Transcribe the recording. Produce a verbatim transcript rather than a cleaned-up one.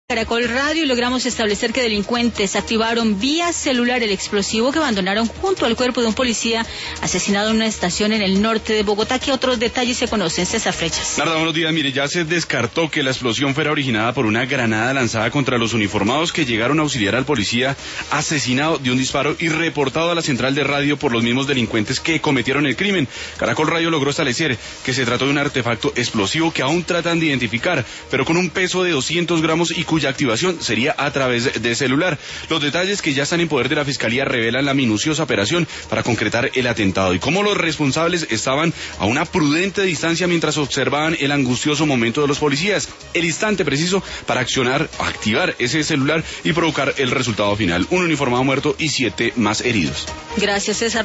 Caracol Radio y logramos establecer que delincuentes activaron vía celular el explosivo que abandonaron junto al cuerpo de un policía asesinado en una estación en el norte de Bogotá. ¿Qué otros detalles se conocen? César Frechas. Narda, buenos días. Mire, ya se descartó que la explosión fuera originada por una granada lanzada contra los uniformados que llegaron a auxiliar al policía asesinado de un disparo y reportado a la central de radio por los mismos delincuentes que cometieron el crimen. Caracol Radio logró establecer que se trató de un artefacto explosivo que aún tratan de identificar, pero con un peso de doscientos gramos y cuya activación sería a través de celular. Los detalles que ya están en poder de la Fiscalía revelan la minuciosa operación para concretar el atentado y cómo los responsables estaban a una prudente distancia mientras observaban el angustioso momento de los policías, el instante preciso para accionar, activar ese celular y provocar el resultado final, un uniformado muerto y siete más heridos. Gracias, César.